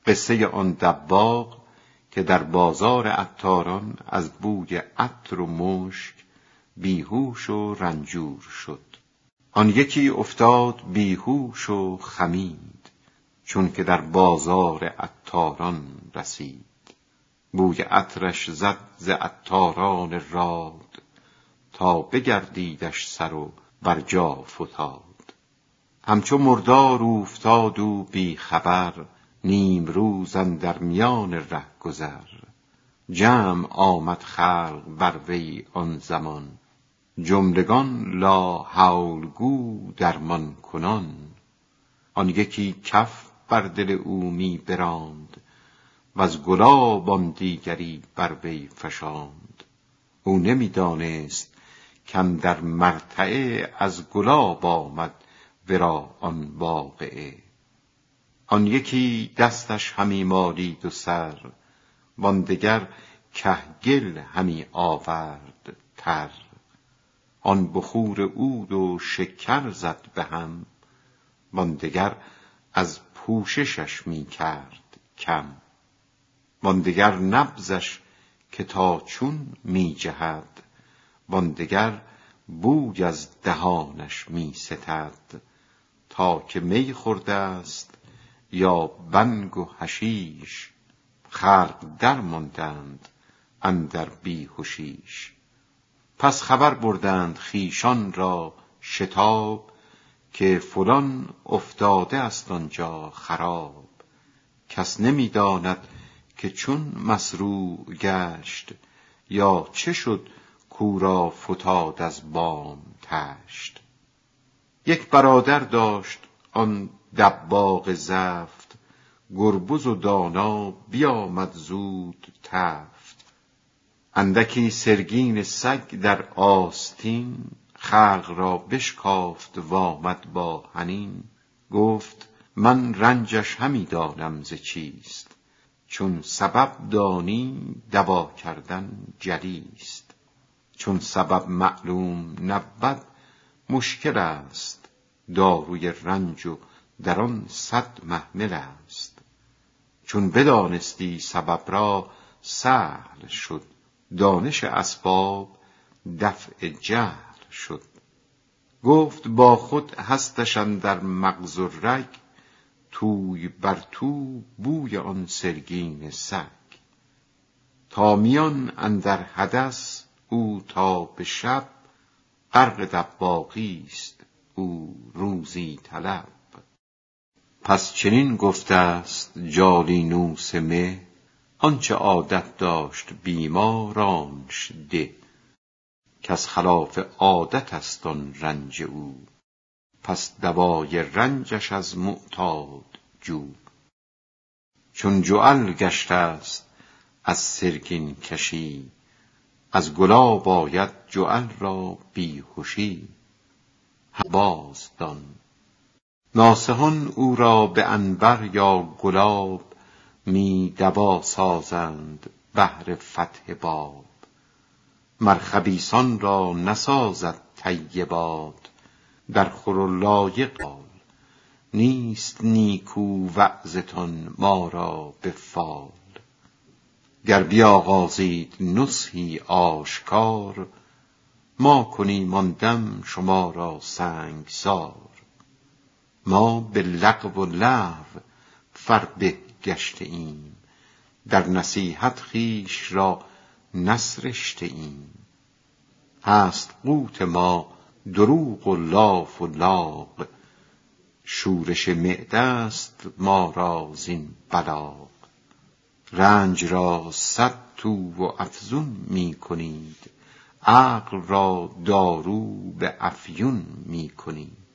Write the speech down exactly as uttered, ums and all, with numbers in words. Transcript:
قصه آن دباغ که در بازار عطاران از بوی عطر و مشک بیهوش و رنجور شد. آن یکی افتاد بیهوش و خمید، چون که در بازار عطاران رسید. بوی عطرش زد ز عطاران راد، تا بگردیدش سر و بر جا فتاد. همچو مردار اوفتاد و بی خبر، نیم روز اندر میان ره گذر. جمع آمد خلق بر وی آن زمان، جملگان لا حول گو درمان کنان. آن یکی کف بر دل او می براند، وز گلاب آن دیگری بر وی فشاند. او نمی دانست کاندر مرتعه، از گلاب آمد ورا آن واقعه. آن یکی دستش همی مالید و سر، وان دگر کهگل همی آورد تر. آن بخور عود و شکر زد به هم، وان دگر از پوششش می کرد کم. وان دگر نبضش که تا چون می جهد، وان دگر بوی از دهانش می ستد. تا که می خورده است یا بنگ و حشیش، خلق در ماندند اندر بیهشیش. پس خبر بردند خویشان را شتاب، که فلان افتاده است آنجا خراب. کس نمی داند که چون مسروع گشت، یا چه شد کاو را فتاد از بام تشت. یک برادر داشت آن دباغ زفت، گربز و دانا بیامد زود تفت. اندکی سرگین سگ در آستین، خلق را بشکافت و آمد با حنین. گفت من رنجش همی دانم ز چیست، چون سبب دانی دوا کردن جلیست. چون سبب معلوم نبود مشکل است، داروی رنج و در آن صد محمل است. چون بدانستی سبب را سهل شد، دانش اسباب دفع جهل شد. گفت با خود هستش اندر مغز و رگ، توی بر تو بوی آن سرگین سگ. تا میان اندر حدث او تا به شب، غرق دباغی است او روزی طلب. پس چنین گفته است جالینوس مه، آنچه عادت داشت بیمارانش ده. کز خلاف عادت است آن رنج او، پس دوای رنجش از معتاد جو. چون جعل گشته است از سرگین کشی، از گلاب آید جعل را بیهشی. باز دان ناصحان او را به عنبر یا گلاب، می دوا سازند بهر فتح باب. مر خبیثان را نسازد طیبات، در خور و لایق قال نیست نیکو وعظتان ما را به فال. گر بیاغازید نصحی آشکار، ما کنیم آن دم شما را سنگسار. ما به لغو و لهو فربه گشته ایم، در نصیحت خویش را نسرشته ایم. هست قوت ما دروغ و لاف و لاغ، شورش معده است ما را زین بلاغ. رنج را صد تو و افزون می کنید، عقل را دارو به افیون می کنید.